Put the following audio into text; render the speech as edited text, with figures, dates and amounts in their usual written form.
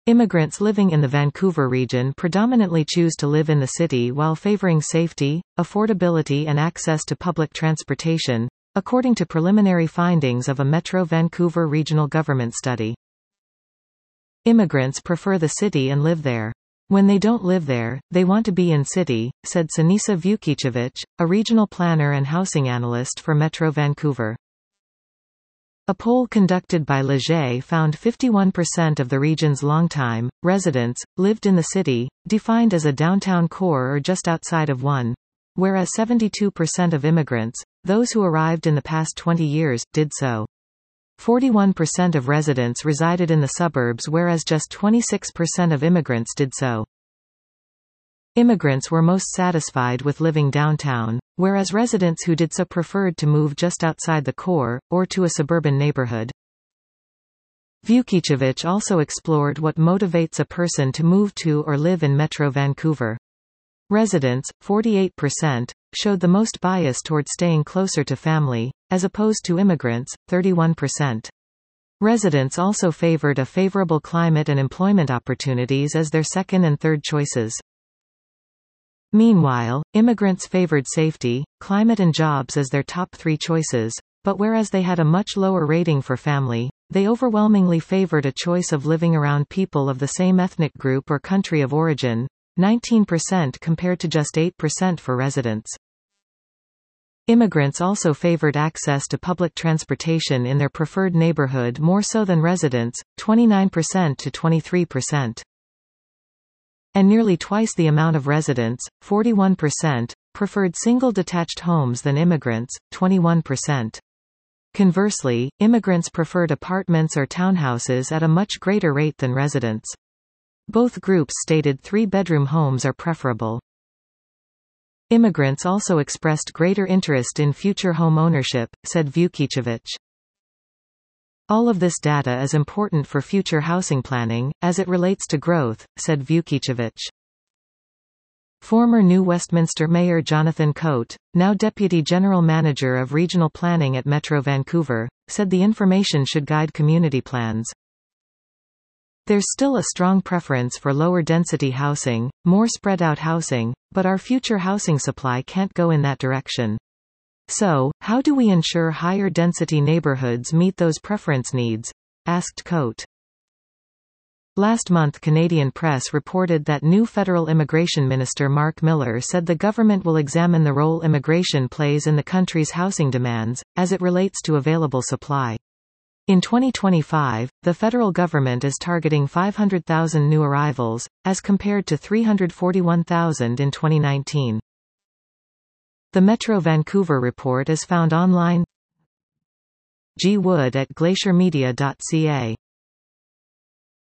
Immigrants living in the Vancouver region predominantly choose to live in the city while favoring safety, affordability and access to public transportation, according to preliminary findings of a Metro Vancouver regional government study. Immigrants prefer the city and live there. When they don't live there, they want to be in city, said Sinisa Vukicevic, a regional planner and housing analyst for Metro Vancouver. A poll conducted by Leger found 51% of the region's longtime residents lived in the city, defined as a downtown core or just outside of one, whereas 72% of immigrants, those who arrived in the past 20 years, did so. 41% of residents resided in the suburbs, whereas just 26% of immigrants did so. Immigrants were most satisfied with living downtown, whereas residents who did so preferred to move just outside the core, or to a suburban neighborhood. Vukicevic also explored what motivates a person to move to or live in Metro Vancouver. Residents, 48%, showed the most bias toward staying closer to family, as opposed to immigrants, 31%. Residents also favored a favorable climate and employment opportunities as their second and third choices. Meanwhile, immigrants favored safety, climate and jobs as their top three choices, but whereas they had a much lower rating for family, they overwhelmingly favored a choice of living around people of the same ethnic group or country of origin, 19% compared to just 8% for residents. Immigrants also favored access to public transportation in their preferred neighborhood more so than residents, 29% to 23%. And nearly twice the amount of residents, 41%, preferred single detached homes than immigrants, 21%. Conversely, immigrants preferred apartments or townhouses at a much greater rate than residents. Both groups stated three-bedroom homes are preferable. Immigrants also expressed greater interest in future home ownership, said Vukicevic. All of this data is important for future housing planning, as it relates to growth, said Vukicevic. Former New Westminster Mayor Jonathan Cote, now Deputy General Manager of Regional Planning at Metro Vancouver, said the information should guide community plans. There's still a strong preference for lower density housing, more spread out housing, but our future housing supply can't go in that direction. So, how do we ensure higher density neighborhoods meet those preference needs? Asked Cote. Last month Canadian press reported that new federal immigration minister Mark Miller said the government will examine the role immigration plays in the country's housing demands, as it relates to available supply. In 2025, the federal government is targeting 500,000 new arrivals, as compared to 341,000 in 2019. The Metro Vancouver report is found online. G. Wood at glaciermedia.ca